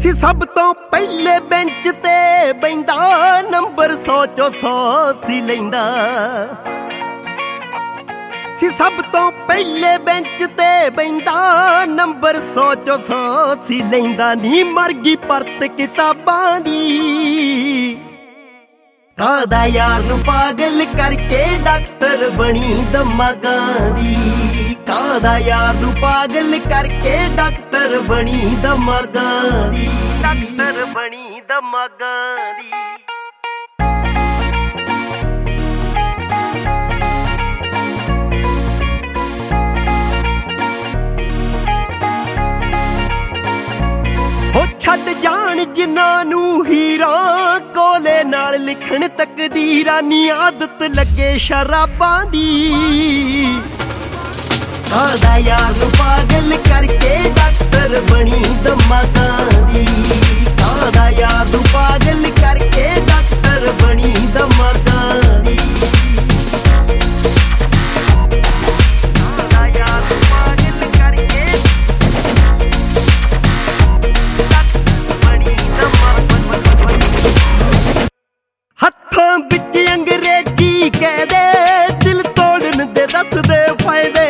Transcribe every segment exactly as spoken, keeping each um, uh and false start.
ਸੀ ਸਭ ਤੋਂ ਪਹਿਲੇ ਬੈਂਚ ਤੇ ਬੈਂਦਾ, ਨੰਬਰ ਸੌ ਚੋਂ ਸੌ ਸੀ ਲੈਂਦਾ। ਸੀ ਸਭ ਤੋਂ ਪਹਿਲੇ ਬੈਂਚ ਤੇ ਬੈਂਦਾ, ਨੰਬਰ ਸੌ ਚੋਂ ਸੌ ਸੀ ਲੈਂਦਾ। ਨੀ ਮਰ ਗਈ ਪਰਤ ਕਿਤਾਬਾਂ ਦੀ, ਕਾਹਦਾ ਯਾਰ ਨੂੰ ਪਾਗਲ ਕਰਕੇ ਡਾਕਟਰ ਬਣੀ ਦਿਮਾਗਾਂ ਦੀ। ਕਾਹਦਾ ਯਾਰ ਨੂੰ ਪਾਗਲ ਕਰਕੇ ਡਾਕਟਰ ਬਣੀ ਦਿਮਾਗਾਂ ਦੀ, ਡਾਕਟਰ ਬਣੀ ਦਿਮਾਗਾਂ ਦੀ। ਹੋ ਛੱਡ ਜਾਣ ਜਿਨ੍ਹਾਂ ਨੂੰ ਹੀਰਾ, ਕੋਲੇ ਨਾਲ ਲਿਖਣ ਤਕਦੀਰਾਂ। ਨੀ ਆਦਤ ਲੱਗੇ ਸ਼ਰਾਬਾਂ ਦੀ, ਕਾਹਦਾ ਯਾਰ ਨੂੰ ਪਾਗਲ ਕਰਕੇ ਡਾਕਟਰ ਬਣੀ ਦਿਮਾਗਾਂ ਦੀ। ਕਾਹਦਾ ਯਾਰ ਨੂੰ ਪਾਗਲ ਕਰਕੇ ਡਾਕਟਰ ਬਣੀ ਦਿਮਾਗਾਂ ਦੀ। ਹੱਥਾਂ ਵਿੱਚ ਅੰਗਰੇਜ਼ੀ ਕਹਿਦੇ, ਦਿਲ ਤੋੜਨ ਦੇ ਦੱਸਦੇ ਫਾਇਦੇ।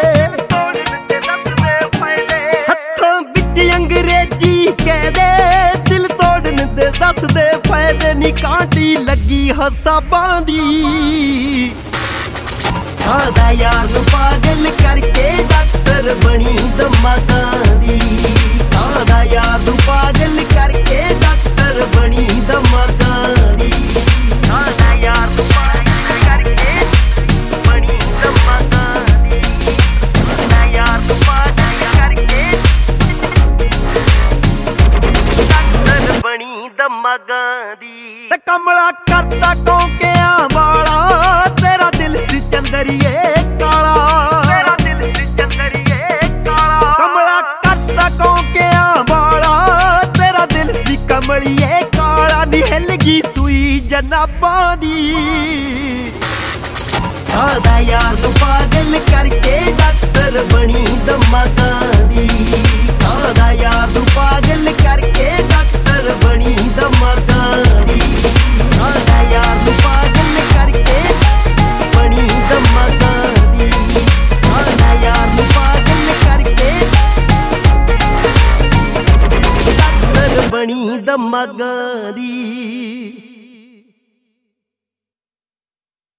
ਹੱਥਾਂ ਵਿੱਚ ਅੰਗਰੇਜ਼ੀ ਕਹਿਦੇ, ਦਿਲ ਤੋੜਨ ਦੇ ਦੱਸਦੇ ਫਾਇਦੇ। ਨੀ ਕਾਂਟੀ ਲੱਗੀ ਹਸਾਬਾਂ ਦੀ, ਕਾਹਦਾ ਯਾਰ ਨੂੰ ਪਾਗਲ ਕਰਕੇ ਡਾਕਟਰ ਬਣੀ ਦਿਮਾਗਾਂ ਦੀ। ਕਾਹਦਾ ਯਾਰ ਨੂੰ ਪਾਗਲ ਕਰਕੇ ਡਾਕਟਰ ਬਣੀ ਦਿਮਾਗਾਂ ਦੀ। ਕਾਹਦਾ ਯਾਰ ਨੂੰ ਪਾਗਲ ਕਰਕੇ ਬਣੀ ਦਿਮਾਗਾਂ ਦੀ। ਕਾਹਦਾ ਯਾਰ ਨੂੰ ਪਾਗਲ ਕਰਕੇ ਡਾਕਟਰ ਬਣੀ ਦਿਮਾਗਾਂ ਦੀ। ਤੇ ਕਮਲਾ ਕਰਦਾ ਕੌਂਕਿਆਂ ਵਾਲਾ, ਤੇਰਾ ਦਿਲ ਸੀ ਚੰਦਰੀਏ ਕਾਲਾ। ਤੇਰਾ ਦਿਲ ਸੀ ਚੰਦਰੀਏ ਕਾਲਾ। ਕਮਲਾ ਕਰਦਾ ਕੌਂਕਿਆਂ ਵਾਲਾ, ਤੇਰਾ ਦਿਲ ਸੀ ਕਮਲੀਏ ਕਾਲਾ। ਨੀ ਹਿੱਲ ਗਈ ਸੂਈ ਜਨਾਬਾਂ ਦੀ, ਕਾਹਦਾ ਯਾਰ ਨੂੰ ਪਾਗਲ ਕਰਕੇ ਡਾਕਟਰ ਬਣੀ ਦਿਮਾਗਾਂ ਦੀ। ਕਾਹਦਾ ਯਾਰ ਨੂੰ ਪਾਗਲ ਕਰਕੇ ਡਾਕਟਰ ਬਣੀ ਦਿਮਾਗਾਂ ਦੀ। ਕਾਹਦਾ ਯਾਰ ਨੂੰ ਪਾਗਲ ਕਰਕੇ ਬਣੀ ਦਿਮਾਗਾਂ ਦੀ। ਕਾਹਦਾ ਯਾਰ ਨੂੰ ਪਾਗਲ ਕਰਕੇ ਡਾਕਟਰ ਬਣੀ ਦਿਮਾਗਾਂ